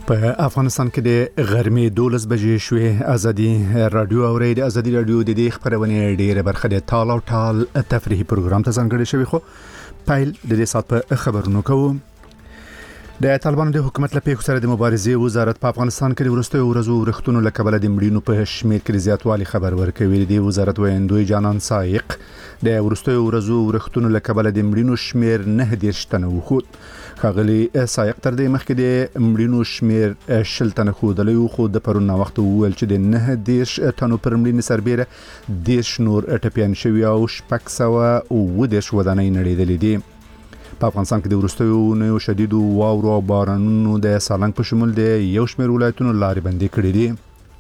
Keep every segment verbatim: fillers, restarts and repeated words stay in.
په افغانستان کې د غرمې دولس بجې شوې. ازادي رادیو او ریډیو ازادي رادیو د دې خبرونه ډیره برخه د ټال او ټال تفریحي پروګرام ته ځانګړی شوی. خو پایل د دې سات په خبرونو کوو. د طالبانو د حکومت له پیښو سره د مبارزې وزارت په افغانستان کې د وروستیو ورځو ورښتونو له کبله د مړینو په شمېر کې زیاتوالی خبر ورکوي. د وزارت ویاندوی جانان سایق د وروستیو ورځو ورښتونو له کبله د مړینو شمېر نه دېرش تنه وښود. ښاغلي سایق تر دې مخکې د مړینو شمېر شل تنه ښودلی و، خو د پرون وخت وویل چې د نه دېرش تنو پر مړینې سربیره دېرش نور ټپیان شوي او شپږ سوه اووه دېرش ودانۍ نړېدلې دي. په افغانستان کې د وروستیو اونیو شدیدو واورو او بارانونو د سالنګ په شمول د یو شمېر ولایتونو لارې بندي کړې دي.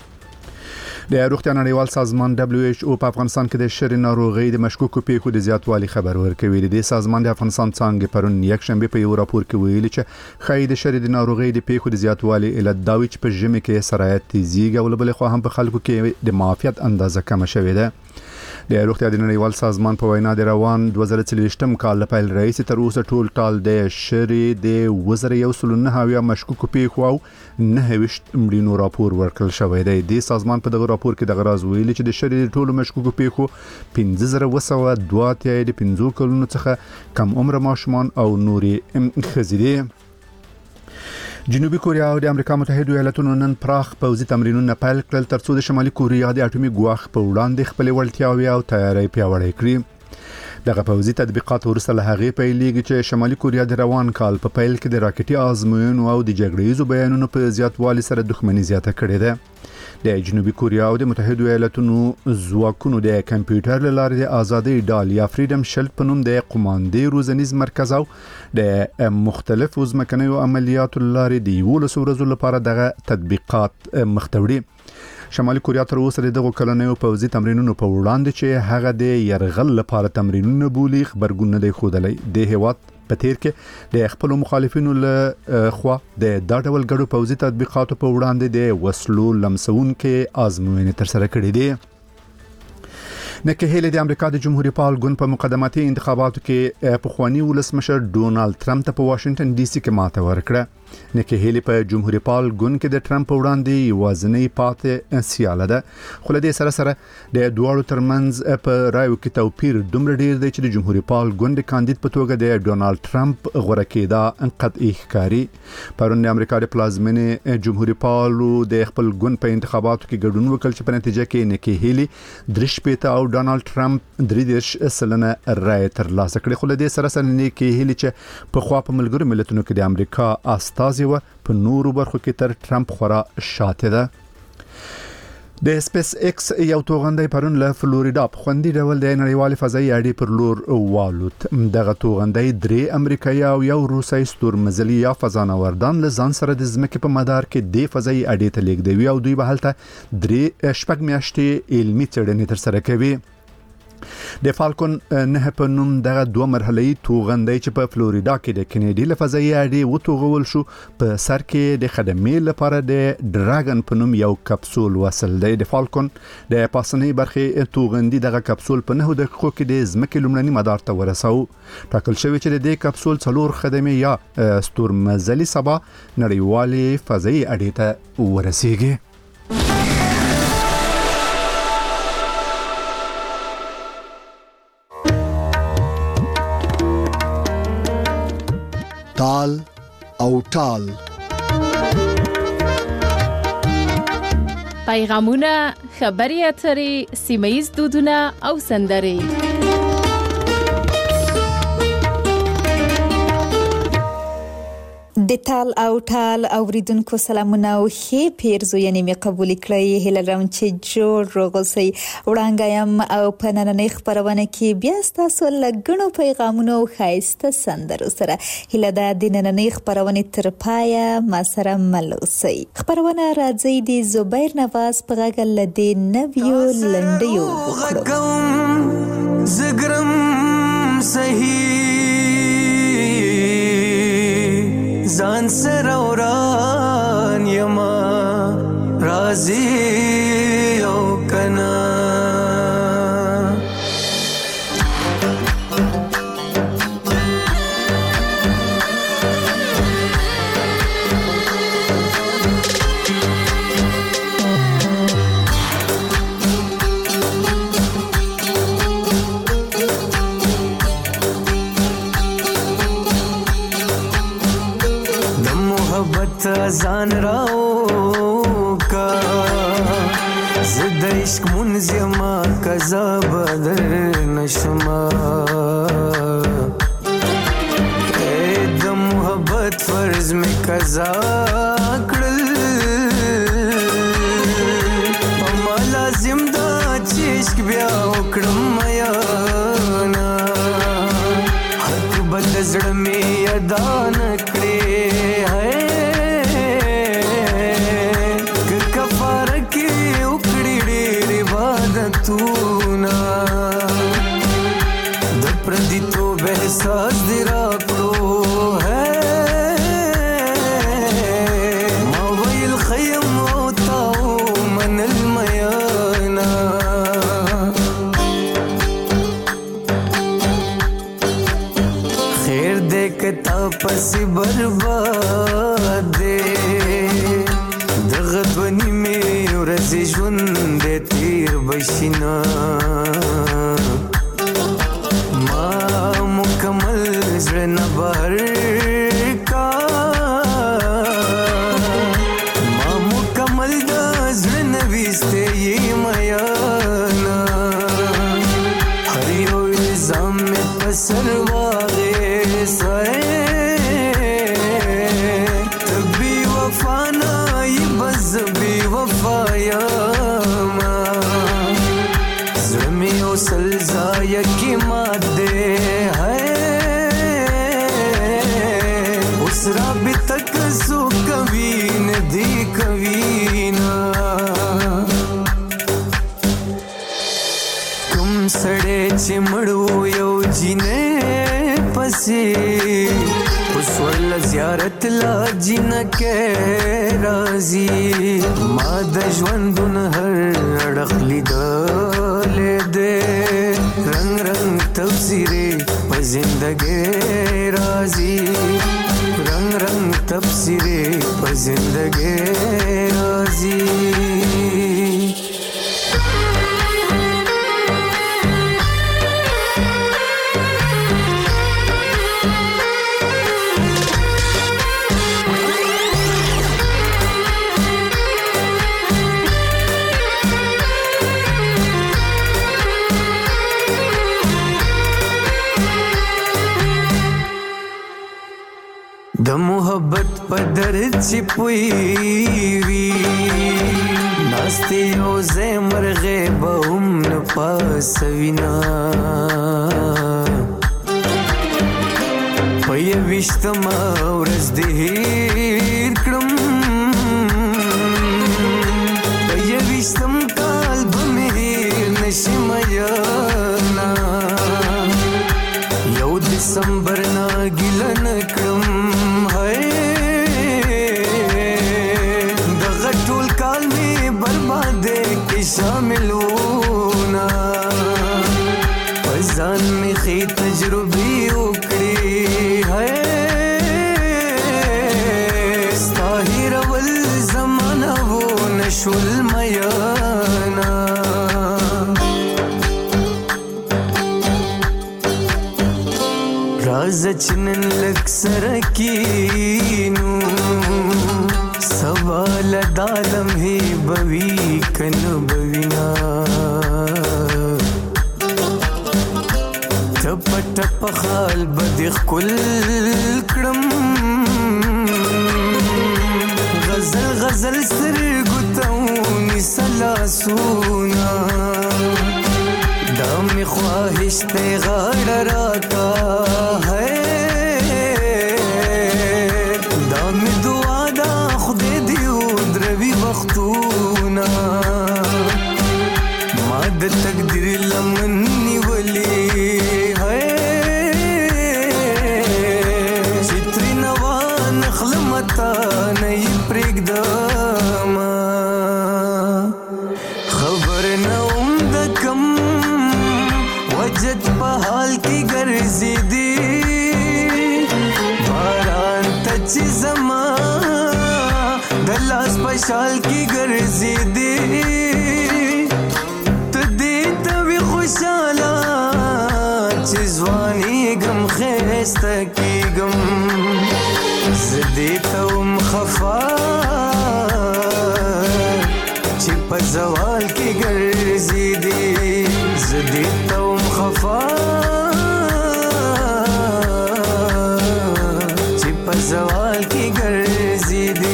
د روغتیا نړیوال سازمان دبليو ایچ او په افغانستان کې د شری ناروغۍ د مشکوکو پیښو د زیاتوالي خبر ورکوي. د سازمان د افغانستان څانګې پرون یک شنبه په یو راپور کې ویلي چې خای د شری د ناروغۍ د پیښو د زیاتوالي علت دا وي چې په ژمي کې سرایت تیزیږي او بل خو هم په خلکو کې د معافیت اندازه کم شوې ده. د روغتیا د نړیوال سازمان په وینا د روان دوه زره څلوېښتم کال لپاره رئیس تر اوسه ټول ټال د شری د وزر یو سل نه هاویا مشکوکو پیښو او نه وشت مړینو راپور ورکړل شوی دی. د سازمان په دغه راپور کې د غراز ویلي چې د شری د ټولو مشکوکو پیښو پنځه زره وسوه دوه اتیا د پنځو کلونو څخه کم عمر ماشومان او نوري ښځې دي. جنوبي کوریا او د امریکا متحده ایالاتونو نن پراخ پوځي تمرینونه پیل کړل ترڅو د شمالي کوریا د اټومي ګواښ په وړاندې خپل وړتیاوې او تیاری پیاوړې کړي. دغه پوځي تطبیقات وروسته له هغې پیلېږي چې شمالي کوریا د روان کال په پیل کې د راکټي آزموینو او د جګړې ییزو بیانونو په زیاتوالي سره دښمني زیاته کړې ده. د جنوبي کوریا او د متحده ایالاتونو ځواکونو د کمپیوټر له لارې د ازادۍ ډال یا فریډم شیلډ په نوم د قوماندې روزنیز مرکز او د مختلفو ځمکنیو عملیاتو لارې د یولسو ورځو لپاره دغه تطبیقات مخ ته وړي. شمالي کوریا تر اوسه دغه کلنیو پوځي تمرینونو په وړاندې چې هغه د يرغل لپاره تمرینونه بولي خبرګون نه دی ښودلی. د هیواد په تیر کې د خپل مخالفینو له خوا د دا ډول ګډو پوځي تطبیقاتو په وړاندې د وسلو لمسونکې آزموینې ترسره کړې دي. نکی هیلی د امریکا د جمهوریت پال ګوند په مقدماتي انتخاباتو کې پخوانی ولسمشر ډونالد ټرمپ ته په واشنگټن ډي سي کې ماته ورکړه. نکی هیلی په جمهوریت پال ګوند کې د ټرمپ په وړاندې یوازینۍ پاتې سیاله ده، خو له دې سره سره د دواړو ترمنځ په رایو کې توپیر دومره ډیر دی چې د جمهوریت پال ګوند کاندید په توګه د ډونالد ټرمپ غوره کېدا قطعي ښکاري. پرون د امریکا د پلازمینې جمهوریت پالو د خپل ګوند په انتخاباتو کې ګډون وکړ چې په نتیجه کې نکی هیلی درې شپېته او ډونالد ټرمپ درې دېرش سلنه رایې ترلاسه کړې. خو له دې سره سره نکی هیلی چې په خوا په ملګرو ملتونو کې د امریکا استازي و په نورو برخو کې تر ټرمپ خورا شاته ده. د سپیس ایکس یو توغندی پرون له فلوریدا په خوندي ډول د نړیوال فضایي اډې پر لور والوت. دغه توغندی درې امریکایي او یو روسي ستورمزلي یا فضانوردان له ځان سره د ځمکې په مدار کې د فضایي اډې ته لیږدوي او دوی به هلته درې شپږ میاشتې علمي څېړنې ترسره کوي. د فالکون نه په نوم دغه دوه مرحله‌ای توغندی چې په فلوریدا کې د کینیډي له فضایي اډې وتوغول شو په سر کې د خدمې لپاره د ډراګن په نوم یو کپسول وصل دی. د فالکون د پاسنۍ برخې توغندي دغه کپسول په نهو دقیقو کې د ځمکې لومړني مدار ته ورساو. ټاکل شوی چې د دې کپسول څلور خدمې یا ستورمزلي سبا نړیوالې فضایي اډې ته ورسیږي. ټال او ټال پیغامونه، خبري اترې، سیمه‌ییز دودونه او سندرې. د ټال او ټال اوریدونکو سلامونه او ښې پیرزوینې مې قبول کړئ. هیله لرم چې جوړ روغوسئ. وړاندایم او په نننۍ خپرونه کې بیا ستاسو له ګڼو پیغامونو او ښایسته سندرو سره. هیله ده د نننۍ خپرونې تر پایه ما سره مل اوسئ. خپرونه راځي د زبیر نواز په غږ له دې نویو لنډیو وکړو. زګرم صحیح ځان سره وران یما راضي او کنا ځان راو کا زد عشق منزما کزا بدر نشما اے د محبت فرض میں کزا کړل پما لازم دا چې عشق بیا وکړم یا نا حق بد زړه می ادا نکړې तूना दप्रदी तो बहसास दिरा करो है मावैल खयम होताओ मन الميانا खैर देखता पस बर्बाद दे दغدونی में ورځ ژوند تیر بشینا ما مکمل زړه نه بهر کا ما مکمل د زړه نه ویسته یې میانا هر یو الزام مې په سر واغېستی ته بې وفا نه یې بس بې وفا یما زړه مې یو سل ځایه کې مات دی اوس رابطه که څوک کوي نه دې کوي نه کوم سړی چې مړ و یو جینۍ پسې اوس ورله زیارت لا جینکۍ راځي ما د ژوندون هر اړخ لیدلی دی رنګ رنګ تفسیرې په زندګۍ راځي رنګ رنګ تفسیرې په زندګۍ راځي د محبت په درد چې پوی وي ناستې یو ځای مرغې به هم نه پاسوینه په یویشتمه ورځ دې هېر کړم په یویشتم کال به مې هېر نه شي میانا یو دسمبر نه ګیله نه کړم شامل ہونا پزان میں خی تجربی اکڑی ہے ستاہر اول زمانہ وہ نشول میانا راز چنن لک سرکینو سوال دالم ہی بوی کن بوینا ٹپ ٹپ خال بدخ کل کڑم غزل غزل سر گتاونی سلاسونا دام خواہش تے غاڑ راتا ہے دام دعا دا خدای دیو دروی وختونا ما د تقدیر لمن نیولی ہے چتری نوان خلمتا نئی پریگداما خبر نوم دا کم وجد پا حال کی گرزی دی باران تچی زمان دلاس پشال کی گرزی دی تدی توی خوشالا چیزوانی گم خیستا کی گم زدی توم خفا زوال کې ګرځي دي زدي توم خفا چې په زوال کې ګرځي دي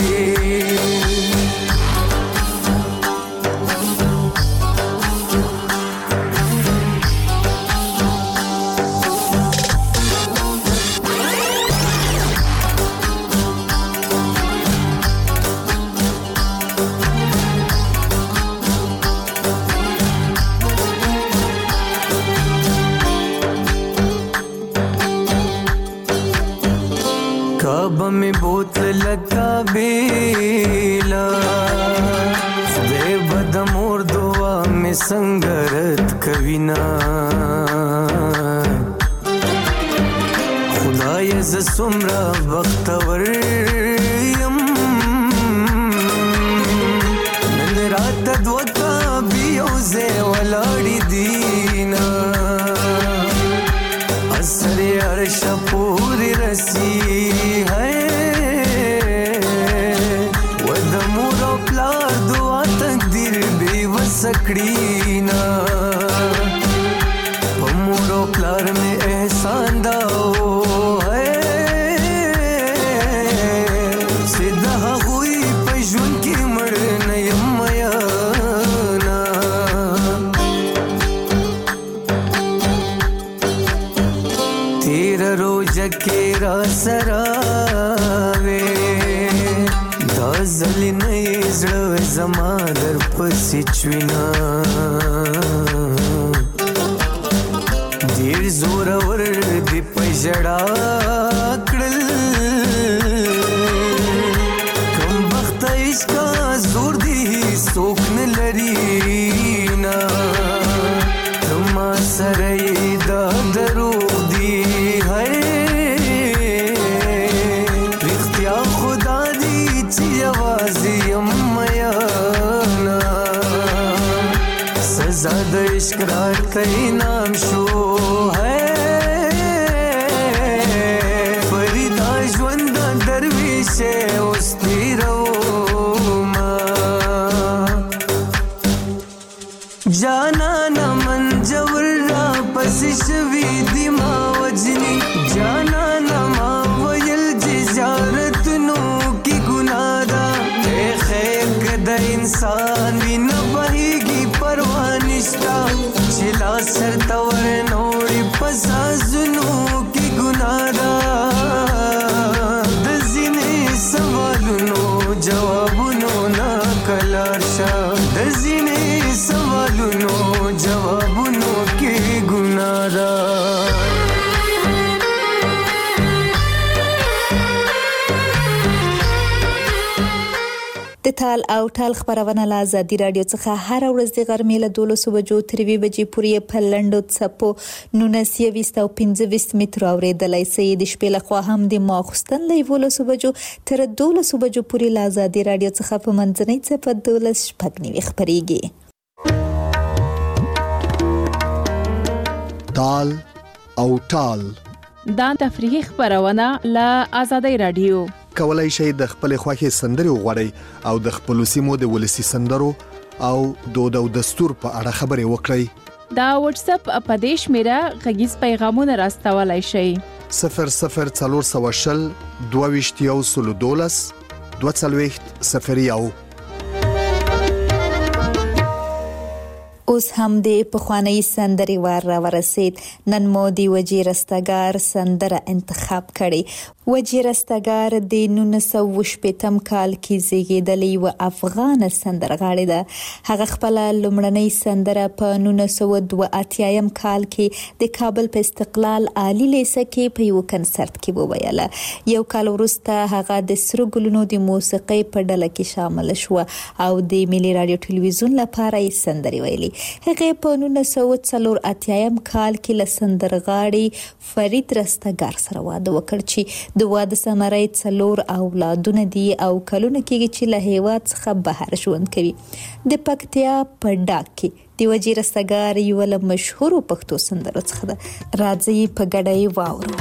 में बोतल लगा बेला खुदे बदमोर दुआ में संगरत कविना खुदाय ज सुमरा बख्तवर यम नन रात द्वका बियोजे वलाड़ी दीना असर अर्श पूरी रसी है सकड़ीना पमोरो प्लार में एहसान दाओ है सीधा हुई पजुन की मर नयमयाना तेरा रोज के रासरावे दाजली नहीं زما در پسې چوینا ډیر زور ور دی پجړا کړل کوم وخت عشق زور دی سوک نه لري نا تما سره دا درو دی ہے رښتیا خدا دی چې आवाज یم زاد عشق رات کئی نام شو ہے فریدا ژوند درویش اوس تیرو ما جانا نمن جور را پس شوی دی ما وجنی جانا نما ویل جزارت نو کی گناہ دا اے خیر کدا انسان وی نہ بہیگی پروانشتا چلا سر تور نوڑی پسا زنو کی گنادا دزینے سوالونو جوابونو نا کلارشا دزینے سوالونو جوابونو کی گنادا د تال او ټال خبرونه له ازادي رادیو څخه هر ورځ د غرمې له دولسو بجو تر وی بجې پورې په لندو څپو نونسیه ویست او پنځه ویست متر اوریدلای سي د شپې له خوا هم د ماخستن له ولسو بجو تر دولسو بجو پورې له ازادي رادیو څخه په منځنۍ څپه دولس شپږ نیوي خبريږي تال او ټال دا تفریحي خبرونه له ازادي رادیو کولای شئ د خپل خوښي سندري وغوړئ او د خپل سیمو د ولسی سندرو او دود او دستور په اړه خبري وکړئ دا واتس اپ اپدیش میرا غږیز پیغامونه راستولای شئ صفر صفر څلور سوه شل دوه ویشت یو سلو دولس دوه څلوېښت صفر یو اوس هم د پخوانی سندري وار را ورسید نن مو دی وجیر استګار سندره انتخاب کړي وجیر استګار د نولس سوه شپږم کال کې زیږیدلې و افغان سندرغاړې ده هغه خپل لومړنۍ سندره په نولس سوه دوه اتیا کال کې د کابل په استقلال عالی لیسه کې په یو کنسرت کې وویله یو کال وروسته هغه د سرو ګلونو د موسیقۍ په ډله کې شامل شو او د ملي رادیو ټلویزیون لپاره یې سندري ویلي هغه په نولس سوه څلور اتیا کال کې له سندرغاړي فرید رستګار سره واده وکړ چې د واده سمرای څلور اولادونه دي او کلونه کېږي چې له هیواد څخه بهر ژوند کوي د پکتیا په ډاک کې د وجیر رستګار یو له مشهور پښتو سندرو څخه ده راځي په ګډای واورو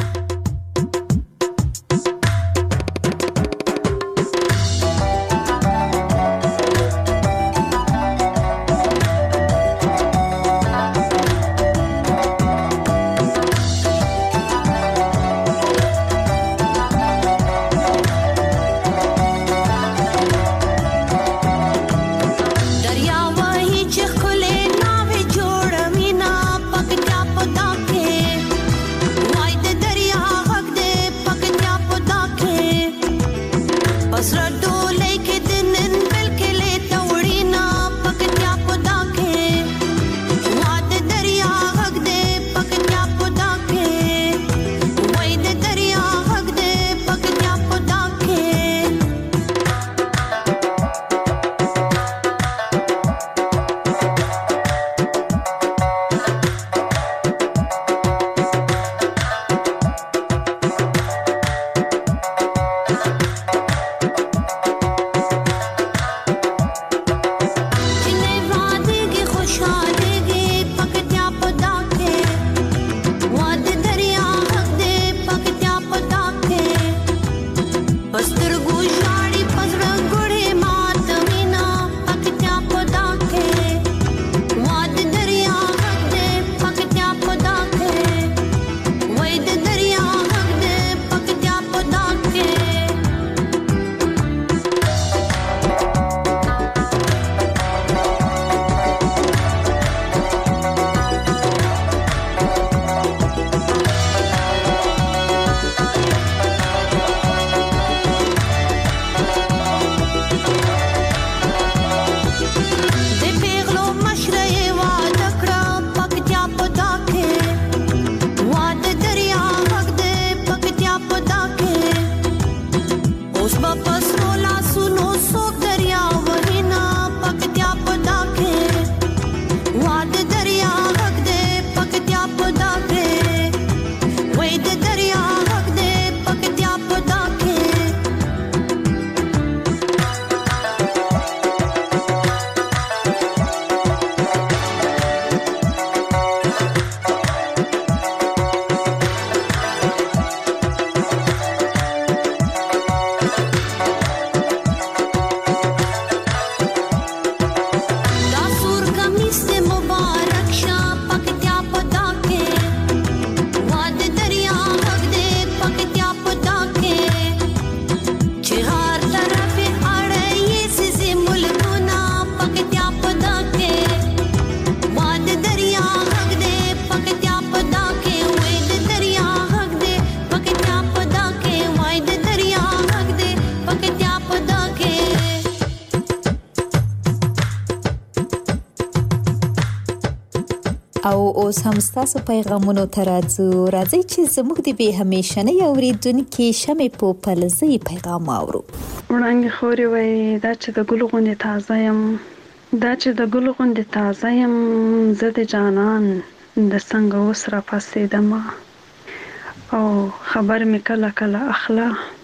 او اوس هم تاسو پیغامونو ترازو راځي چې زموږ د به همیشنه اوریدونکو شمه په پلزي پیغام اورو. وړاندې خوري وای دا چې د ګل غوندې تازه يم دا چې د ګل غوندې تازه يم زه د جانان د څنګه اوس را پاسېدم او خبر مې کله کله اخلا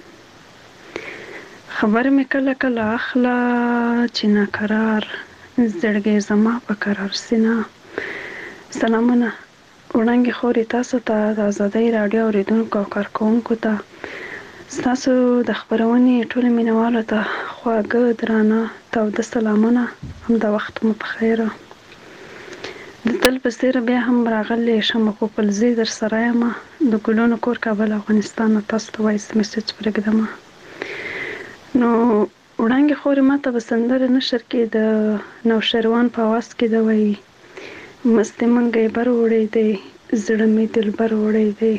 خبر مې کله کله اخلا چې ناقرار زړګي زما په قرار سينه. سلامونه وړاندې خوري تاسو ته د آزادۍ رادیو اوریدونکو او کارکونکو ته تاسو د خبرونې ټول مینوالو ته خواږه درانه تاوده سلامونه هم د وخت مو په خیر. د تل په څیر بیا هم راغلی شم په پلزي در سره یم د ګلونو کور کابل افغانستان تاسو ته وایس میسج پرېږدم. نو وړاندې خوري ماته به سندره نشر کې د نوشروان په आवाज کې د وایي مست منګي بر وړې دی زړه می دل بر وړې دی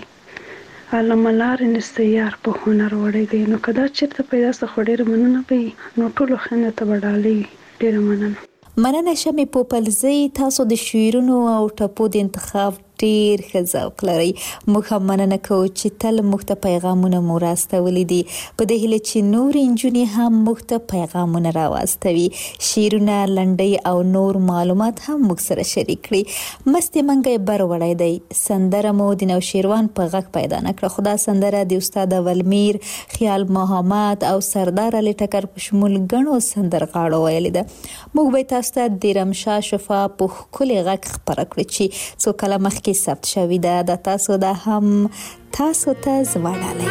علملار نسيار په هنر وړې دی. نو کدا چیرته پیدا څه خډیر مننه به نو ټول خنه ته وډالي ډیر مننه. مننه شمه په پلزي تاسو د شعرونو او ټپو د انتخاب ډیر ښه ذوق لري. موږ هم مننه کوو چې تل موږ ته پیغامونه مو راستولي دي. په دې هیله چې نور انجونې هم موږ ته پیغامونه راواستوي، شعرونه، لنډۍ او نور معلومات هم موږ سره شریک کړي. مست منګي بر وړی دی سندره مو د نوشیروان په غږ پیدا نکړه. خدا سندره د استاد ولمیر، خیال محمد او سردار علي ټکر په شمول غنو سندرغاړو ویل ده. موږ به تاسو ته د رمشا شفا په خولي غږ خبر کړی چې څو کلمه کې ثبت شوی ده. د تاسو د هم تاسو ته زوړاله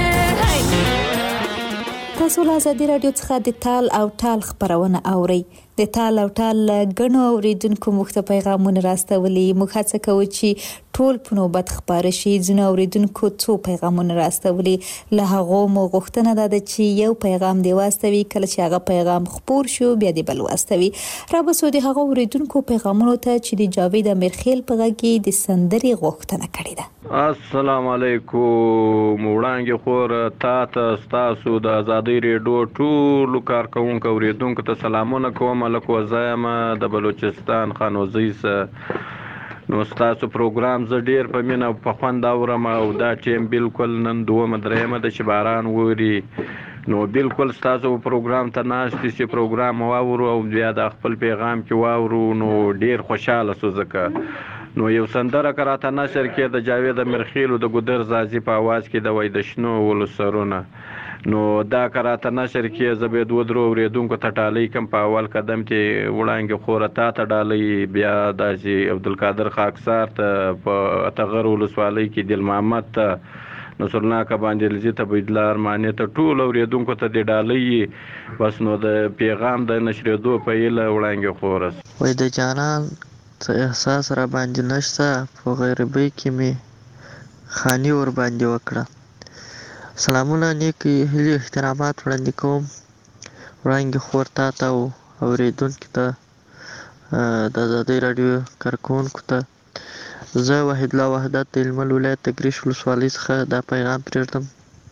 تاسو له آزادي رادیو څخه د تال او ټال خبرونه اورئ. د د تال او ټال غنو اوریدونکو مخته پیغامونه راستولي. موږ هڅه کوو چې ټول په نوبت خبره شي. ځنه اوریدونکو څو پیغامونه راستولي، له هغه مو غوښتنه ده چې یو پیغام دی واستوي. کله چې هغه پیغام خپور شو بیا دی بل واستوي. را بسو د هغه اوریدونکو پیغامونو ته چې د جاوید امرخیل په غږی د سندري غوښتنه کړې ده. السلام علیکم. وړاندې خور تا ته تاسو د آزادۍ ریډیو ټول کارکونکو اوریدونکو ته سلامونه کوم. لکه وزایم د بلوچستان خانوزی سره نو تاسو پروګرام ز ډیر په مینه په خوند اورم او دا ټیم بالکل نن دوه مدرېمه د شباران ووري نو بالکل تاسو پروګرام ته ناشتي چې پروګرام واورو او بیا د خپل پیغام کې واورو نو ډیر خوشاله سو زکه نو یو سندره کراته نشر کې د جاوید امرخیل او د ګودر زازي په आवाज کې د وای د شنو ولسرونه نو دا کراته نشر کې زبید ودرو ورېدونکو ته ټالۍ کم په اول قدم کې وړاندې خورتا ته ډالۍ بیا د جی عبدالقادر خاکسار ته په تغر ولسوالۍ کې دل محمد ته نصرالله کباندلزی ته بيدلار معنی ته ټول ورېدونکو ته د ډالۍ بس نو د پیغام د نشریدو په اله وړاندې خورس وای د جانان څه احساس را باندې نشته په غیربی کې می خاني ور باندې وکړه. سلامونه نیکی هلی احترامات وړاندې کوم وړاندې خور تا ته او اورېدونکو ته د آزادۍ راډیو کارکوونکو ته زه وحید الله وحدت د هلمند ولایت د ګریش ولسوالۍ څخه دا پیغام پرېږدم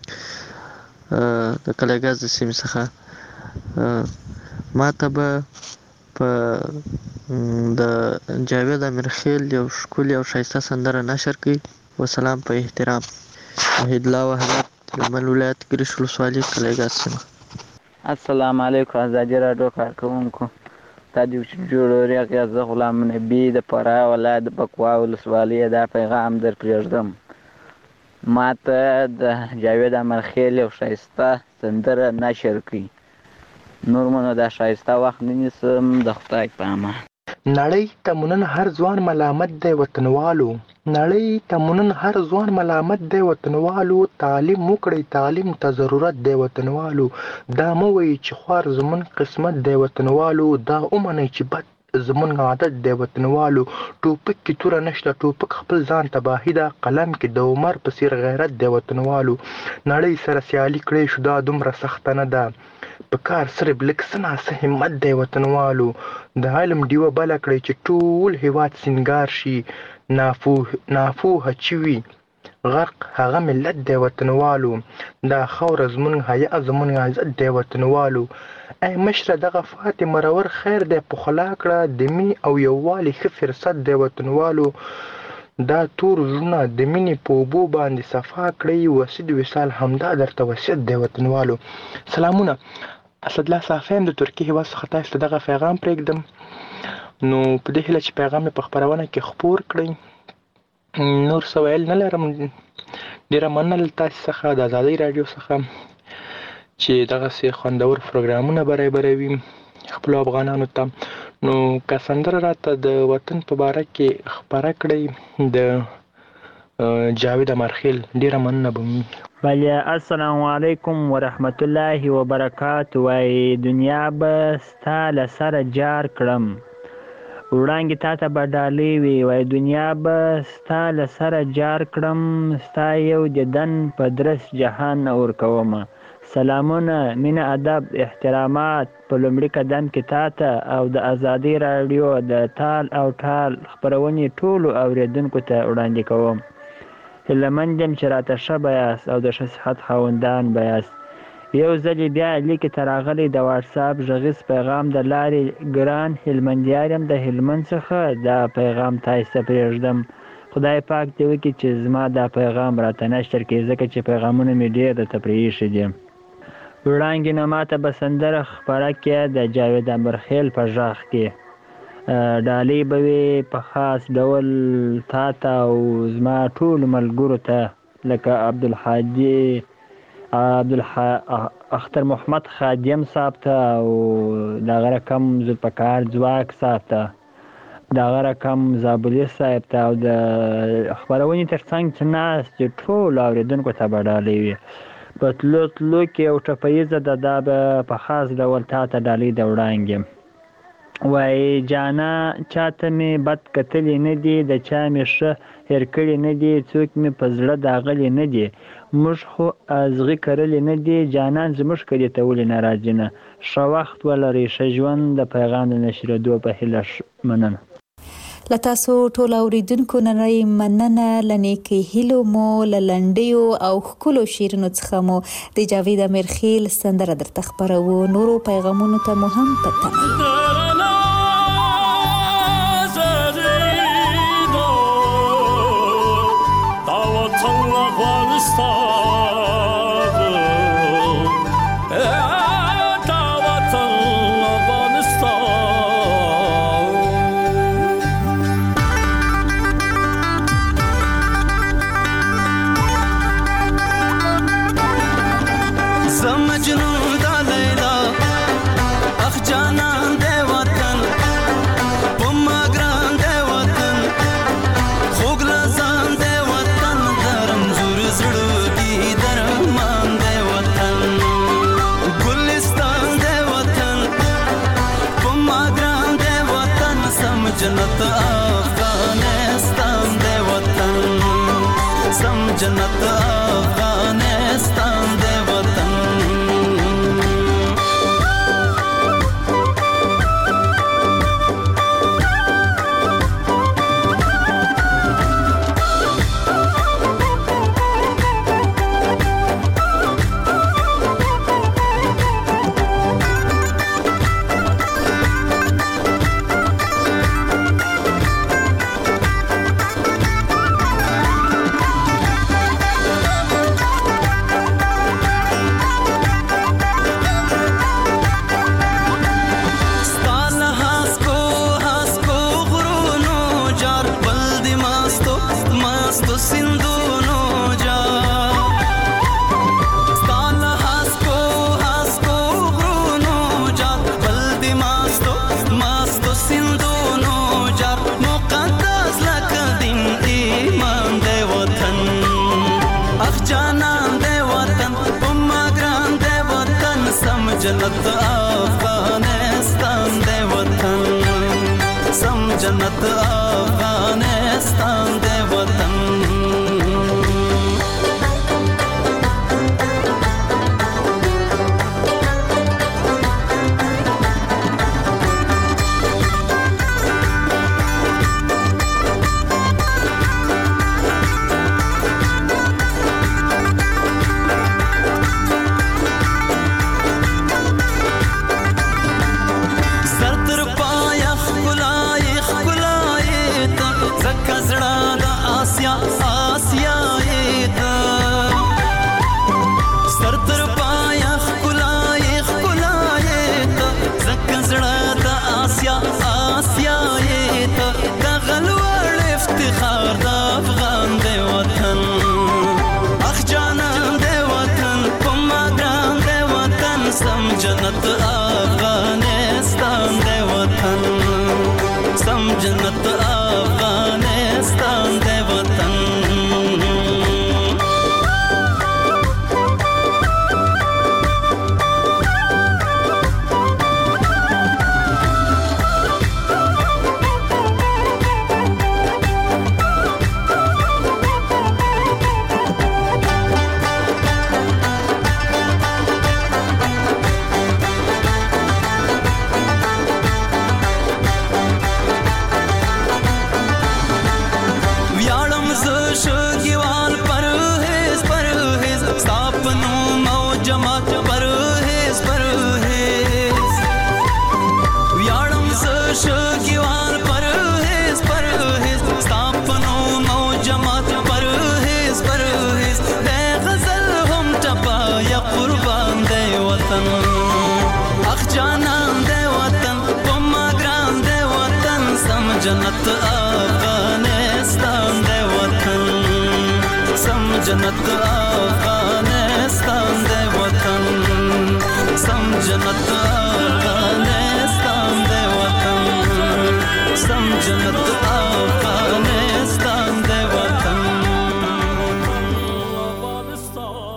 د کلیګاز د سیمې څخه. ما ته به په د جاوید امرخیل یو ښکلې او ښایسته سندره نشر کړي. وسلام په احترام. وحید الله وحدت هلمند ولایت ګریش ولسوالۍ کلیګاز سیمه. السلام علیکم آزادۍ راډیو کارکوونکو. تا دې جوړ ریاض زه غلام نبی د فراه ولایت د بکوا ولسوالۍ دا پیغام در پرېږدم. ما ته د جاوید امرخیل یو ښایسته سندره نشر کړي. نور منو دا ښایسته وخت نه نیسم د خدای په امان. نړۍ ته مونن هر ځوان ملامت دی وطنوالو. نړۍ ته مونن هر ځوان ملامت دی وطنوالو. تعلیم وکړئ تعلیم ته ضرورت دی وطنوالو. دا مه وایئ چې خوار زمون قسمت دی وطنوالو. دا ومنئ چې بد زمون عادت دی وطنوالو. ټوپک کې توره نشته ټوپک خپل ځان تباهي ده. قلم کې د عمر په څیر غیرت دی وطنوالو. نړۍ سره سیالي کړئ شو دا دومره سخته نه ده. په کار صرف لږ څه ناڅه همت دی وطنوالو. د علم ډیوه بله کړئ چې ټول هیواد سینګار شي. ناپوهه چې وي غرق هغه ملت دی وطنوالو. دا خاوره زمونږ حیا زمونږ عزت دی وطنوالو. ای مشره دغه فاتح مرور خیر دی پخلا کړه د مینې او یووالي ښه فرصت دی وطنوالو. دا تور زړونه د مینې په اوبو باندې صفا کړئ. وسید وصال همدا درته وصیت دی وطنوالو. سلامونه. اسدالله صافیم د ترکیې هیواد څخه تاسو ته دغه پیغام پرېږدم. نو په دې هیله چې پیغام مې په خپرونه کې خپور کړئ. نور څه ویل نه لرم. ډېره مننه له تاسې څخه د آزادۍ راډیو څخه چې دغسې خوندور پروګرامونه برابروي خپلو افغانانو ته. نو که سندره راته د وطن په باره کې خپره کړئ د جاوید امرخیل ډېره مننه به مې. بله السلام علیکم ورحمت الله وبرکاته. وای دنیا به ستا له سره جار کړم وړاندې تا ته به ډالۍ وي. وای دنیا به ستا له سره جار کړم ستا یو دیدن په درس جهان ورکومه. سلامونه مینه ادب احترامات په لومړي قدم کې تا ته او د آزادۍ راډیو د تال او ټال خپرونې ټولو اورېدونکو ته وړاندې کوم. هیلهمند یم چې راته ښه به یاست او د ښه صحت خاوندان به یاست. یو ځل بیا لیکې ته راغلی د واټساپ غږیز پیغام د لارې ګران هلمندیار یم د هلمند څخه دا پیغام تاسو ته پرېږدم. خدای پاک دې وکړي چې زما دا پیغام راته نشر کړي ځکه چې پیغامونه مې ډېر درته پرېښي دي. وړاندې نه ما ته به سندره خپره کړې د جاوید امرخیل په غږ کې. ډالۍ به وي په خاص ډول تا ته او زما ټولو ملګرو ته لکه عبدالحادي اختر محمد خادم صاحب ته او دغه رقم ذوالفقار ځواک صاحب ته دغه رقم زابلي صاحب ته او د خپرونې تر څنګ چې ناست چې ټولو اورېدونکو ته به ډالۍ وي. په تلو تلو کې یو ټپیزه ده دا به په خاص ډول تا ته ډالۍ د وړاندې. وایي جانا چاته مې بد کتلی نه دي، د چا مې ښه هېر کړي نه دي، څوک مې په زړه داغلی نه دي، موږ خو ازغي کرلی نه دي، جانان زموږ کلي ته ولې نه راځي نه. ښه وخت ولرئ، ښه ژوند. د پیغام د نشرېدو په هیله مننه. له تاسو ټول اوریدونکو نړۍ مننه. له نیکې هیلو مو، له لنډیو او ښکلو شعرونو څخه مو د جاوید امیرخیل سندره درته خپروو. نورو پیغامونو ته مو هم په تمه یو. जन्नत अफगानिस्तान दे वतन, सम जन्नत अफगानिस्तान दे वतन। जन्नत अफगानिस्तान दे वतन, सम जन्नत अफगानिस्तान दे वतन। जन्नत अफगानिस्तान दे वतन, सम जन्नत अफगानिस्तान दे वतन। जन्नत अफगानिस्तान दे वतन, सम जन्नत अफगानिस्तान दे वतन, सम जन्नत अफगानिस्तान दे वतन, सम जन्नत अफगानिस्तान दे वतन। د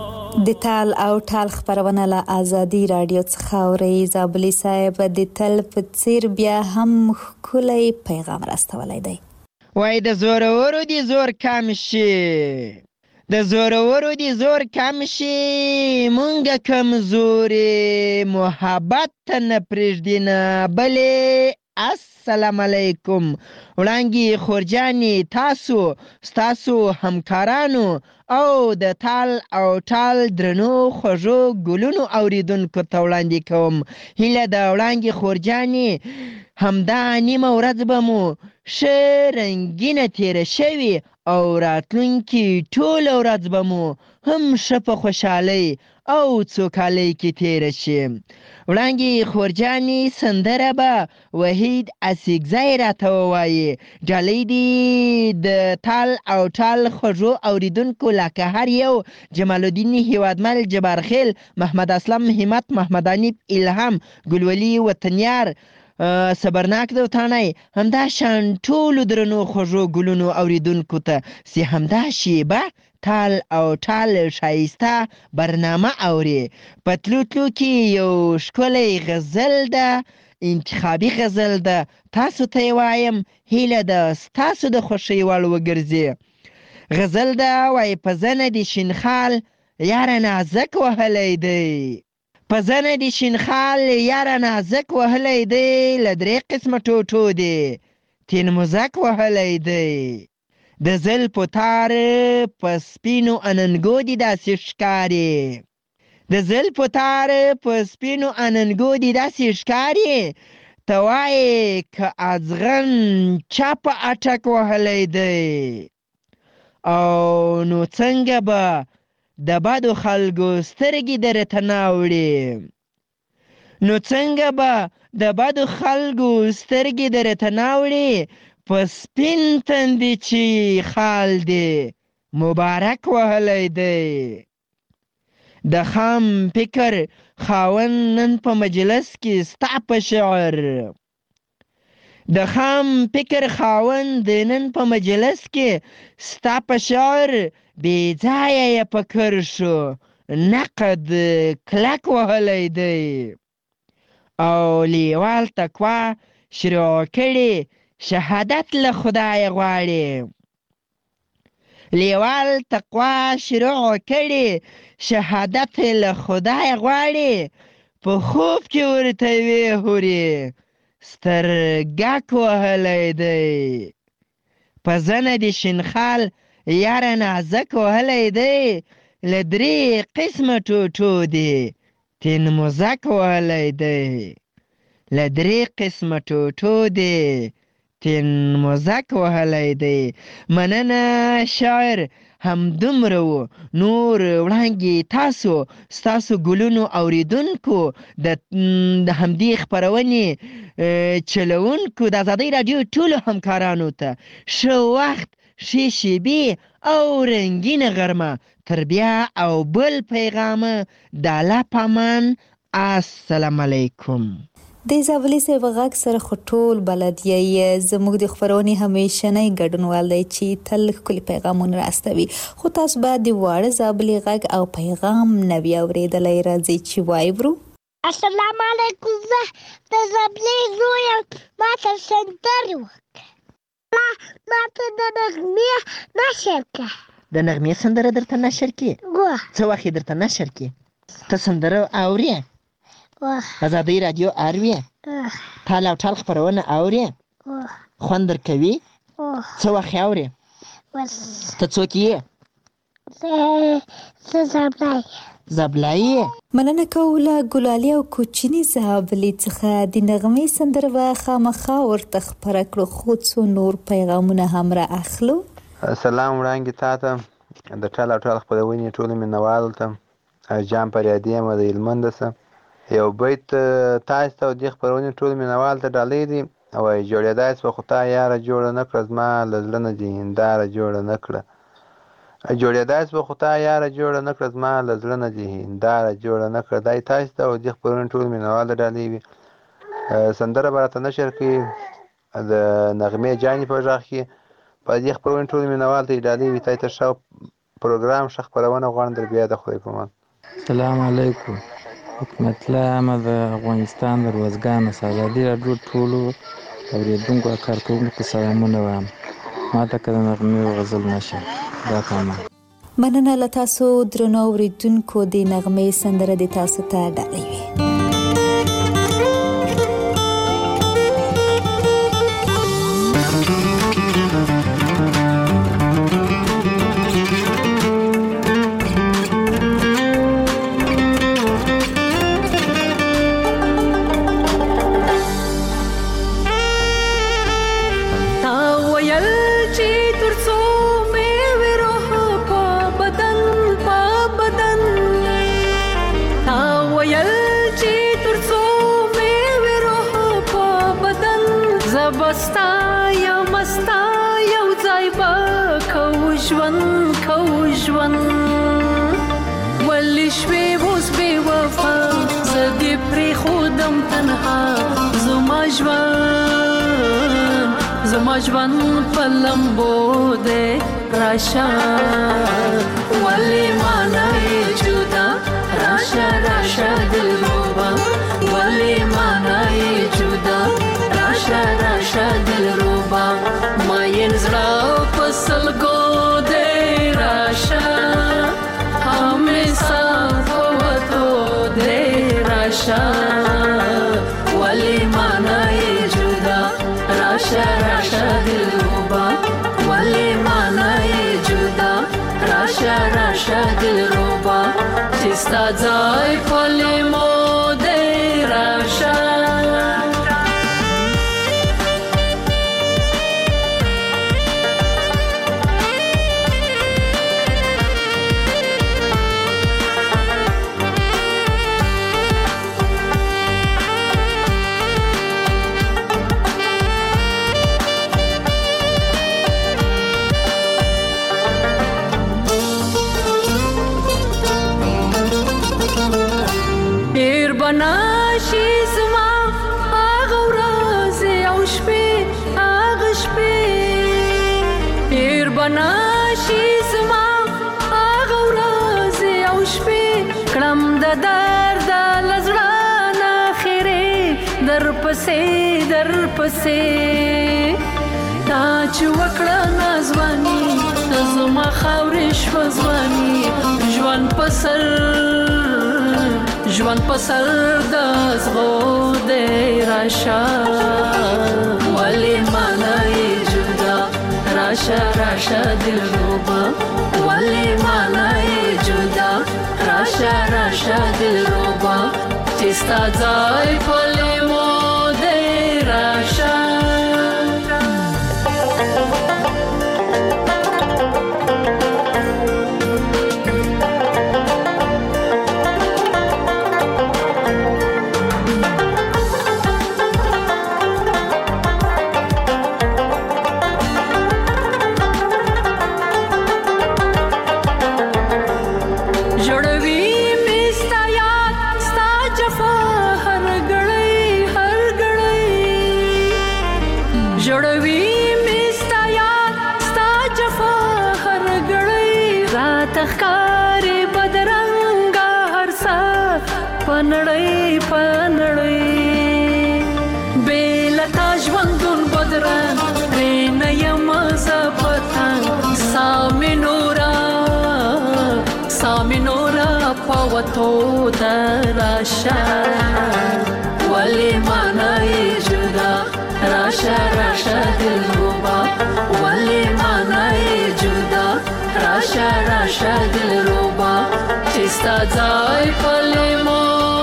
د تال او ټال خبرونه له ازادي رادیو څخه اوري. زابلی صاحب د تل په څیر بیا هم ښکلی پیغام راستولی دی. وای د زورورو دی زور کم شي، د زورورو دی زور کم شي، مونږ کمزوري محبت ته نه پرېږدي نه بلې. السلام علیکم. وړانګې خورجانې، تاسو ستاسو همکارانو او د تال او ټال درنو خوږو ګلونو اوریدونکو ته وړاندې کوم هیله د وړانګې خورجانې. همدا نیمه ورځ به مو ښه رنګینه تېره شوي او راتلونکي ټوله ورځ به مو هم ښه په خوشحالۍ او سوکالۍ کې تېره شي. وړانګې خورجانې سندره به وحید اڅکزی راته ووایي. ډالۍ دې د تال او ټال خوږو اوریدونکو لکه هر یو: جمال الدین هیوادمل، جبارخیل، محمد اسلم، همت، محمد انیب، الهام، ګلولي وطنیار، صبرناک دوتانی، همدا شان ټولو درنو خوږو ګلونو اوریدونکو ته چې همدا شیبه تال او ټال ښایسته برنامه اوري. په تلو تلو کې یو ښکلی غزل ده، انتخابي غزل ده، تاسو ته یې وایم، هیله ده ستاسو د خوښۍ وړ وګرځي. غزل ده، وایي په زنه دې شینخال یاره نازک وهلی دی، په زنه دې شینخال یاره نازک وهلی دی، له درې قسمه ټوټو دی تین مزک وهلی دی. د زلفو تار په سپینو اننګو دې داسې ښکاري، د زلفو تار په سپینو اننګو دې داسې ښکاري، ته وایې که ازغن چا په اټک وهلی دی. او نو څنګه به د بدو خلکو سترګې درته ناوړي، نو څنګه به د بدو خلکو سترګې درته ناوړي، په سپین تندي چې خال دی مبارک وهلی دی. د خام فکر خاوند نن په مجلس کې ستا په شعر، د خام فکر خاوند نن په مجلس کې ستا په شعر، بې ځایه یې په کرښو نقد کلک وهلی دی. او لیوال تقوا شروع کړي شهادت له خدای غواړي، لیوال تقوا شروع کړي شهادت له خدای غواړي، په خوب کې ورته وی هوري سترګک وهلی دی. په زنه دې شینخال یاره نازک وهلی دی، له درې قسمه ټوټو دی تین مزک وهلی دی، له درې قسمه ټوټو دی تین مزک وهلی دی. مننه شاعر، همدومره و. نور وړانګې تاسو ستاسو ګلونو اوریدونکو د همدې خپرونې چلونکو د ازادۍ راډیو ټولو همکارانو ته ښه وخت، ښې شیبې او رنګینه غرمه. تر بیا او بل پیغامه د الله په امان. السلام علیکم. د زابلی صاحب غږ سره خو ټول بلد یې، زموږ د خپرونې همیشنی ګډونوال دی چې تل ښکلي پیغامونه راستوي، خو تاسو به د واړه زابلی غږ او پیغام نه وي اورېدلی. راځئ چې واورو. السلام علیکم، زه د زابلی زوی یم، ما ته سندرې وکړه، ما ته د نغمې نشر کړه. د نغمې سندره درته نشر کړي؟ څه وخت یې درته نشر کړي؟ ته سندره اورې؟ ازادۍ راډیو اورې؟ تال او ټال خپرونه اورې؟ خوند درکوي؟ څه وخت اورې؟ ته څوک یې؟ زه زابلی. زابلی؟ مننه کوو له ګلالي او کوچني زابلي څخه. د نغمې سندره به خامخا ورته خپره کړو، خو څو نور پیغامونه هم را اخلو. سلام وړانګې تا ته، د ټال او ټال خپرونې ټولو مینوالو ته، جام فریادي یم د هلمند څخه. یو بیت تاسو ته او دې خپرونې ټولو مینوالو ته ډالۍ دي. وایي جوړېدای سوه خو تا یاره جوړه نه کړه، زما له زړه نه دې هنداره جوړه نه کړه. جوړېدای سوه خو تا یاره جوړه نه کړه، زما له زړه نه دې هنداره جوړه نه کړه. دا تاسو ته او دې خپرونې ټولو مینوالو ته ډالۍ وي. سندره به راته نشر کړي د نغمې جانې په غږ کې. په دې خپرونې ټولو مینوالو ته یې ډالۍ وي. تاسو ته ښه پروګرام، ښه خپرونه غواړم. در بیا د خدای په امان. سلام علیکم. حکمت الله عامه د افغانستان د ارزګان څخه ازادي راډیو ټولو اورېدونکو او کارکوونکو ته سلامونه وایم. ما ته که د نغمې او غزل نشه دا کامان. مننه له تاسو درنو اورېدونکو. د نغمې سندره د تاسو ته ډالۍ وي. زما ژوند په لمبو دی راشه ولې مانا یې جدا راشه راشه دلربا ولې مانا یې جدا راشه راشه دلربا ماین زړه په سلګو دی راشه همیشه په وتو دی راشه ولې مانا یې جدا راشه راشه دلربا ولې مانا یې جدا راشه راشه دلربا چې ستا ځای په لیمو دی راشه ناشي زما هغه ورځې او شپې هغه شپې هیر بناشي زما هغه ورځې او شپې کړم د درد له زړه نه خیرې در پسې در پسې تا چې وکړه نازواني زما خاورې شوه ځواني ژوند په سر ژوند په سر د زغو دی راشه ولې مانا یې جدا راشه راشه دلربا ولې مانا یې جدا راشه راشه دلربا چې ستا ځای په لیمو دی راشه پنړې پنړې بیلتا ژوندون بدران رینه یم زپتان سامي نورا سامي نورا پوتو دراشه ولې مانا یې جدا راشه راشه دلربا ولې مانا یې جدا راشه راشه دلربا چې ستا ځای په لیمو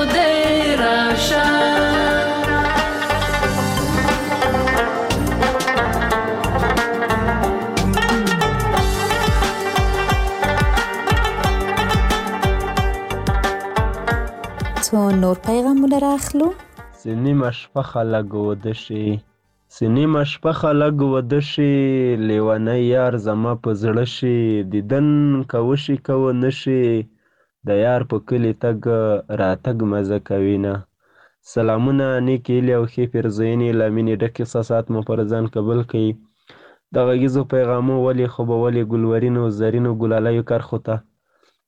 څو نور پیغامونه راخلو. سنیمه شپه خلک وده شي سنیمه شپه خلک وده شي لیونی یار زما په زړه شي دیدن که وشي که ونه شي د یار په کلي تګ راتګ مزه کوي نه. سلامونه نیکې هیلې او ښې پیرزوینې له مینې ډک احساسات مو پر ځان قبول کړي. د غږیزو پیغامو ولې خو به ولې ګلورینو زرینو ګلالیو کرښو ته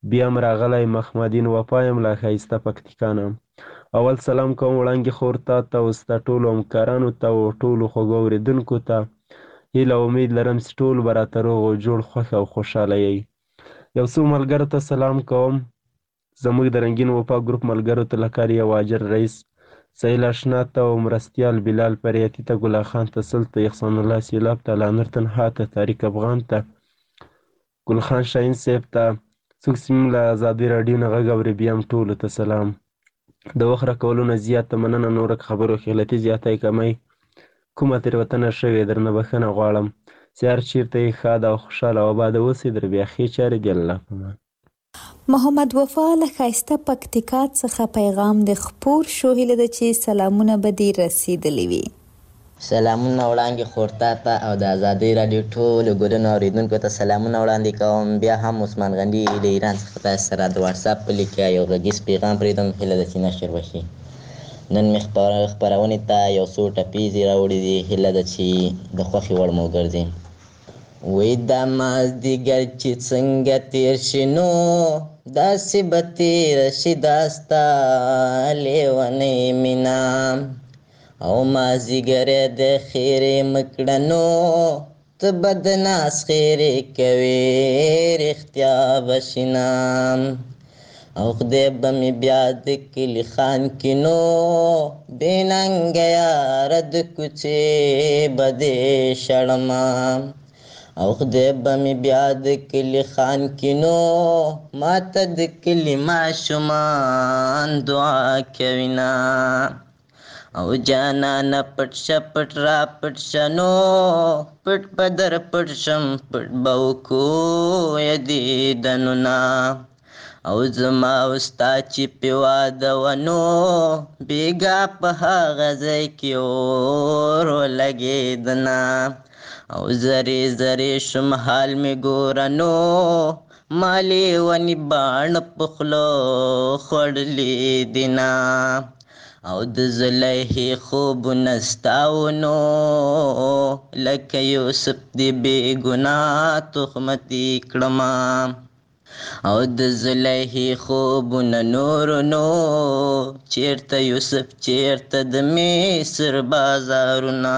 بیا هم راغلی محمدین وفا یم لا ښایسته پکتیکا نه. اول سلام کوم وړانګې خور تا ته او ستا ټولو همکارانو ته او ټولو خوږو اورېدونکو ته. هیله او امید لرم چې ټول به راته روغ او جوړ خوښ او خوشحاله یئ. یو څو ملګرو ته سلام کوم، زموږ د رنګین وفا ګروپ ملګرو ته لکه یو واجر رئیس، سهیل اشنا ته او مرستیال بلال پریاتي ته، ګلا خان ته، سل ته، احسان الله سیلاب ته، لانر تنها ته، طارق افغان ته، ګل خان شاهین صاحب ته، څوک چې موږ له ازادي راډیو نه غږ اوري بیا هم ټولو ته سلام. د وخت راکولو نه زیاته مننه، نوره خبرو کې غلطي زیاتی کمی کومه تېروتنه شوې درنه بښنه غواړم. چې هر چېرته یې ښاده او خوشحاله او آباده اوسئ. در بیا ښې چارې د الله په امان. محمد وفا له ښایسته پکتیکا څخه پیغام د خپور شو، هیله ده چې سلامونه به دې رسیدلی وي. سلامونه وړاندې خورتا ته او د ازادۍ راډیو ټولو ګلونو اورېدونکو ته سلامونه وړاندې کوم. بیا هم عثمان غني له ایران څخه تاسو سره د واتساپ په لیک یو غږیز پیغام پرېږدم، هیله ده چې نشر وشي. نن مې خپرونې ته یو څو ټپیزې راوړي دي، هیله ده چې د خوښې وړ مو وګرځي. وی دا مازدیګر چې څنګه تېر شي نو داسې به تېره شي دا ستا لیونۍ مینه، او مازدیګری د خیرې مه کړه نو ته به د ناز خیرې کوې رښتیا به شي نه، او خدای به مې بیا د کلي خان کې نو بې ننګه یاره د کوڅې به دې شړمه، او خدای به مې بیا د کلي خان کې نو ما ته د کلي ماشومان دعا کوي نه، او جانانه پټ شه پټ را پټ شه نو پټ به در پټ شم پټ به وکو یې دیدنونه، او زما او ستا چې پې واده وه نو بېګا په هغه ځای کې اور ولګېده نه، او زرې زرې شم حال مې ګوره نو ما لیوني باڼه په خوله خوړلې دي نه، او د زلیخې خوبونه ستا و نو لکه یوسف دې بې ګناه تهمتي کړمه، او د زلیخې خوبونه نورو نو چېرته یوسف چېرته د مصر بازارونه،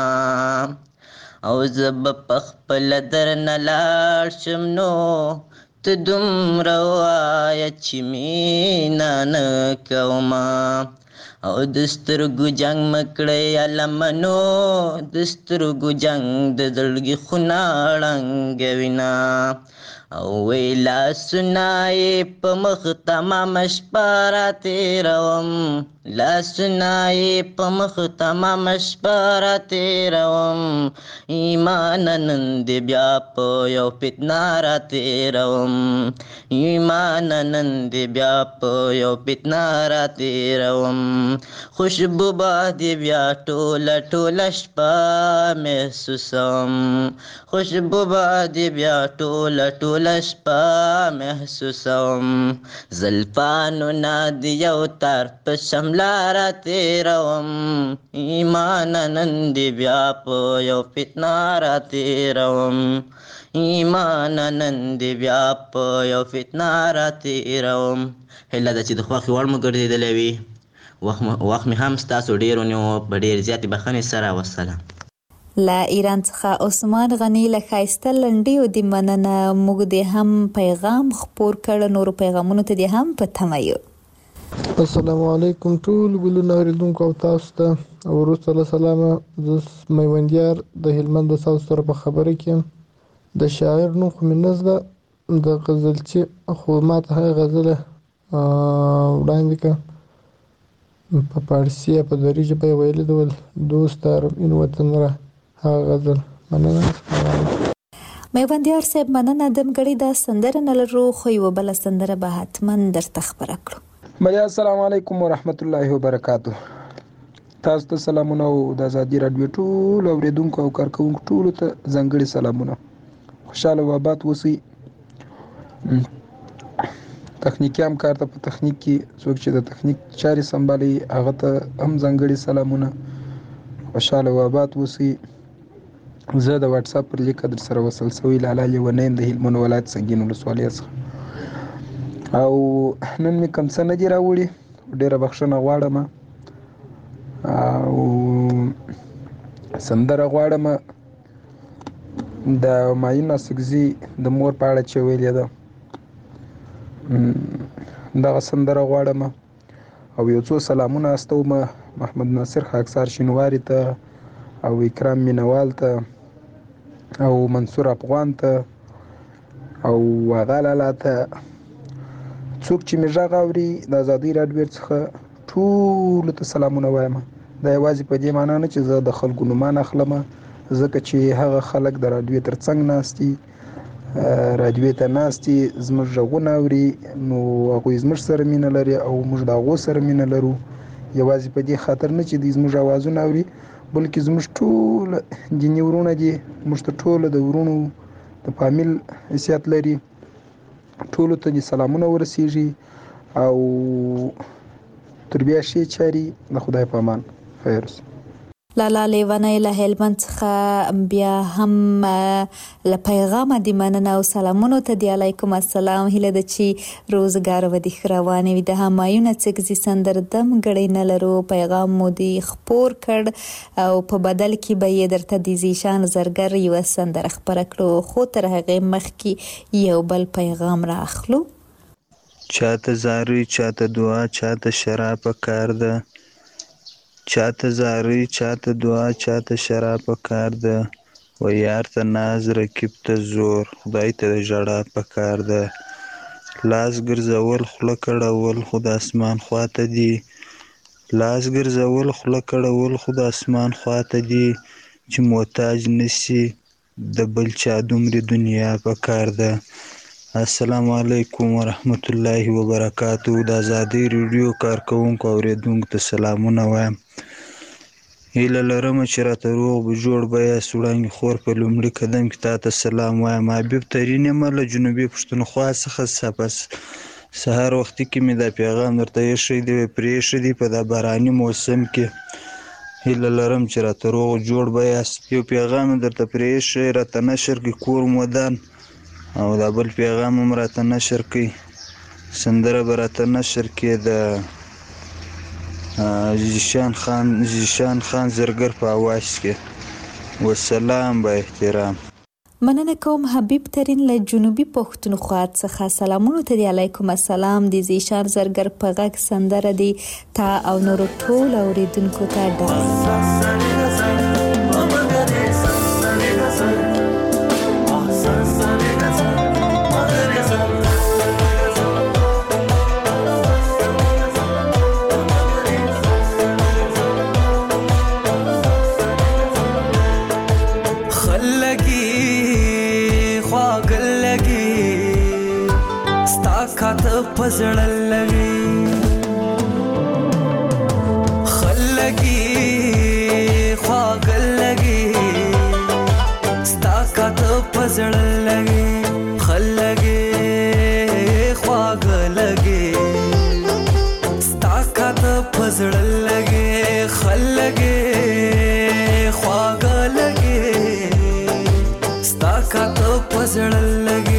او زه به پخپله درنه لاړ شم نو ته دومره ووایه چې مینه نه کومه، او د سترګو جنګ مه کړئ علمنو د سترګو جنګ د زړګي خونه ړنګوي نه، او وی لاسونه یې په مخ تمامه شپه راتېروم، لاسونه یې په مخ تمامه شپه راتېروم، ایمانه نن دې بیا په یو فتنه راتېروم، ایمانه نن دې بیا په یو فتنه راتېروم، خوشبو به دې بیا ټوله ټوله شپه محسوسوم، خوشبو به دې بیا ټوله ټوله شپه محسوسوم، زلفانو نه د یو تار په شمله راتېروم، ایمانه نن دې بیا په یو فتنه راتېروم، ایمانه نن دې بیا په یو فتنه راتېروم. هیله ده چې د خوښې وړ مو ګرځېدلی وي. وخت مې هم ستاسو ډېر ونیو، په ډېر زیاتې بښنې سره والسلام. له ایران څخه عثمان غني له ښایسته لنډیو د مننه، موږ دې هم پیغام خپور کړ، نورو پیغامونو ته دې هم په تمه یو. السلام علیکم ټول ګلونه اورېدونکو او تاسو ته، وروسته له سلامه زه میوندیار د هلمند د تاسو سره په خبره کې یم. د شاعر نوم خو مې نه زده، د غزلچي خو ما ته هغه غزله وړاندې کړه په فارسي یا په دري ژبه یې ویلي ده، دوست دارم این وطن را، هغه غزل. مننه. میوندیار صاحب مننه. دمګړې دا سندره نه لرو، خو یوه بله سندره به حتما درته خپره کړو. بیا السلام علیکم ورحمت الله وبرکاتو. تاسو ته سلامونه او د ازادي راډیو ټولو اورېدونکو او کارکوونکو ټولو ته ځانګړي سلامونه. خوشحاله او آباد اوسئ. تخنیکي همکار ته په تخنیک کې څوک چې د تخنیک چارې سمبالي هغه ته هم ځانګړي سلامونه. خوشحاله او آباد اوسئ. زه د واتساپ پر لیک در سره وصل سوی لاله لیونی یم د هلمند ولایت سنګین ولسوالۍ څخه. او نن مې کوم څه نه دي راوړي، ډېره بخښنه غواړم. او سندره غواړم د همایون اصکزي د مور په اړه چې ویلې ده، دغه سندره غواړم. او یو څو سلامونه استوم محمد ناصر خاکسار شینواري ته، او اکرام مینوال ته، او منصور افغان ته، او آغا لالا ته. څوک چې مې غږ اوري د ازادۍ راډیو څخه ټولو ته سلامونه وایم. دا یوازې په دې معنا نه چې زه د خلکو نومان اخلم، ځکه چې هغه خلک د راډیو تر څنګ ناست دي، راډیو ته ناست دي، زموږ غږونه اوري، نو هغوی زموږ سره مینه لري او موږ د هغو سره مینه لرو. یوازې په دې خاطر نه چې دوی زموږ اوازونه اوري، بلکې زموږ ټول دیني ورونه دي، موږ ته ټوله د ورونو د فامیل حیثیت لري. ټولو ته دې سلامونه ورسیږي او تر بیا ښې چارې د خدای په امان. خیر اوسه. لالا لیوانای له هلمند څخه بیا هم له پیغام د مننه او سلامونو ته دی علیکم السلام. هیله ده چې روزګار و دې روانه وي. د همایون اصکزي سندردم غړي نه لرو، پیغام مو دی خپور کړ او په بدل کې به یې درته د زیشان زرګر یو سندره خبره کړو، خو تر هغه مخکې یو بل پیغام را اخلو. چاته زاري، چاته دعا، چاته شراب کار ده، چاته زاري، چاته دعا، چاته شراب کار ده، و یار ته ناز، رکیب ته زور، خدای ته ژړا پکار ده. لاس ګرځول خوله کړول خو د اسمان خواته دي، لاس ګرځول خوله کړول خو د اسمان خواته دي، چې محتاج نشي د بل چا دومره دنیا پکار ده. السلام علیکم ورحمت الله وبرکاتہ. د ازادۍ ریډیو کارکونکو اوریدونکو ته سلامونه وایم. هیله لرم چې راته روغ به جوړ به یاست. وړانګې خور په لومړي قدم کې تا ته سلام وایم. حبیب ترین یم له جنوبي پښتونخوا څخه. سپس سهار وختي کې مې دا پیغام درته ایښی دی، پرې ایښی دی په دا باراني موسم کې. هیله لرم چې راته روغ جوړ به یاست. یو پیغام درته پرې ایښی، راته نشر کړي کور مودان، او دا بل پیغام هم راته نشر کړي، سندره به راته نشر کړي د زیشان خان زیشان خان زرګر په اواز کې. والسلام با احترام. مننه کوم حبیب ترین له جنوبي پښتونخوا څخه. سلامونه ته دی علیکم السلام. د زیشان زرګر په غږ سندره دی تا او نور ټول اوریدونکو ته ډاډ. پزړ لګي خلګي خواګ لګي ستا کات پزړ لګي خلګي خواګ لګي ستا کات پزړ لګي خلګي خواګ لګي ستا کات پزړ لګي.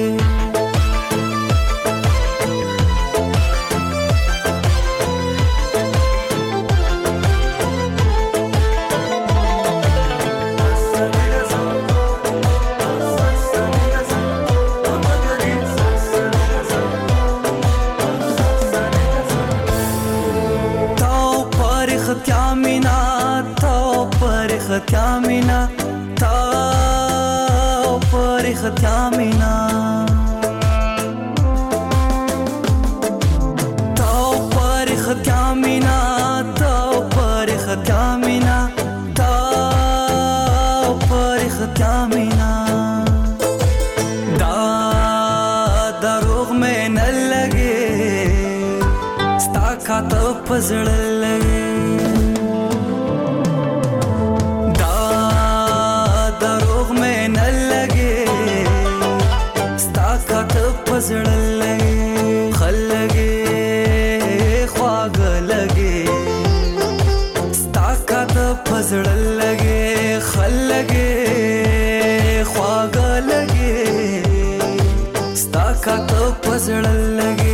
Kamina tao parikh kamina tao parikh kamina tao parikh kamina tao parikh kamina da darugh mein n lage sta khat pazd lage پزړ لګي خلګي خواګ لګي ستا کات پزړ لګي خلګي خواګ لګي ستا کات پزړ لګي.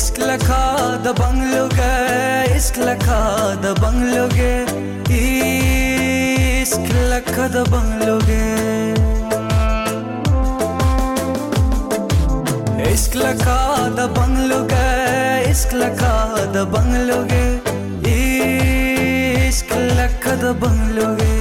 عشق لکه د بنگلوګه عشق لکه د بنگلوګه عشق لکه د بنگلوګه عشق لکه د بنگلوګه عشق لکه د بنگلوګه عشق لکه د بنگلوګه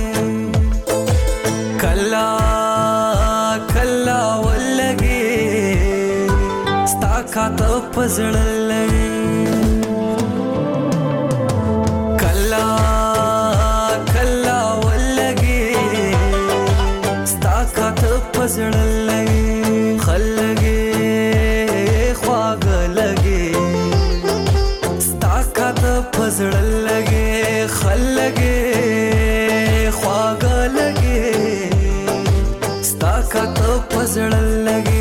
کلا کلا ولګي ستا کاته پزړلې کلا کلا ولګي ستا کاته پزړلې خلګي خواګ لګي ستا کاته پزړلې خلګي خواګ لګي ستا کاته پزړلې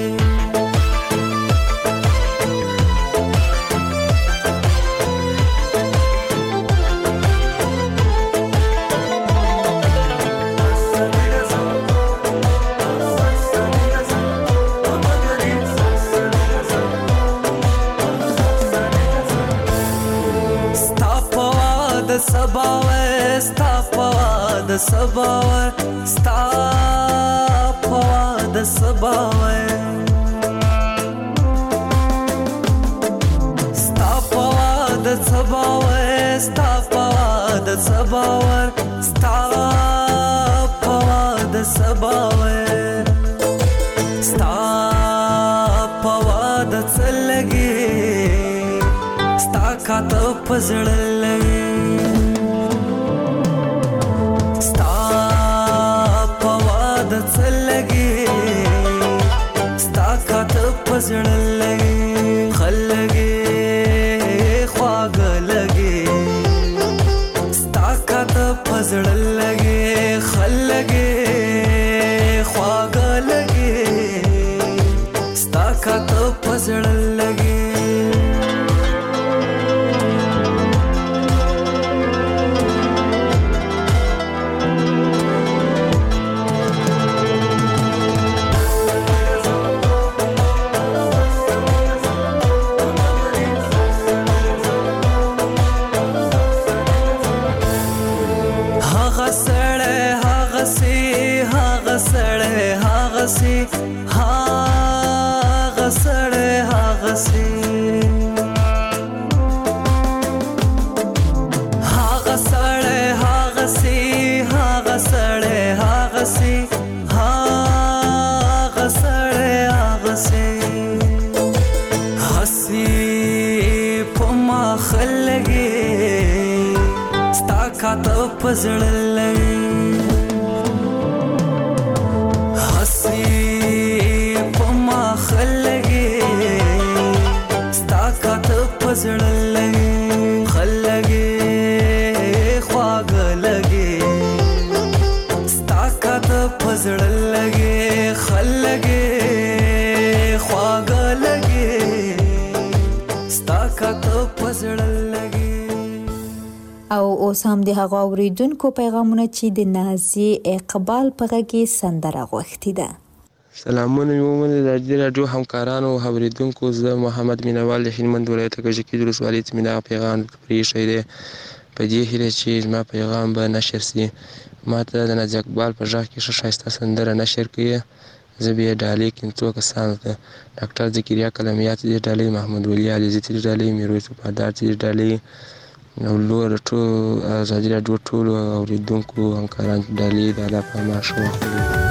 سباوه ستا پوا د سباوه ستا پوا د سباوه ستا پوا د سباوه ستا پوا د سباوه ستا پوا د سباوه ستا پوا د څلګي ستا کاته پزړلې پزړلې خلګي خواګ لګي ستا کاته پزړلې خلګي خواګ لګي ستا کاته پزړلې هغسي هاغه سړی هغسي هاغه سړی هغسي هاغه سړی هغسي هاغه سړی هغسي هسي په ما خلګي ستا کاته پزړلې پزړلې خلګي خواګ لګي ستا کاته پزړلې خلګي خواګ لګي ستا کاته پزړلې او اوس هم د هغه اوریدونکو پیغامونه چې د نازي اقبال په غږی سندره غوښتي ده. سلامونه مومن د راډیو همکارانو او اوریدونکو، زه محمد مینوال د هلمند ولایت کجکي د ولسوالۍ تمنا پیغام پرېښی دی په دې هیله چې زما پیغام به نشر سي. ما ته د نازي اقبال په غږ کې ښه ښایسته سندره نشر کړې. زه به یې ډالۍ کړم څو کسانو ته: ډاکټر ذکریا کلمیات دې ډالۍ، محمد ولی علیزي دې ډالۍ، میرویس وفادار دې ډالۍ، او نور ټول ازادي راډیو ټولو اوریدونکو همکارانو ډالۍ د الله په امان ښه وخت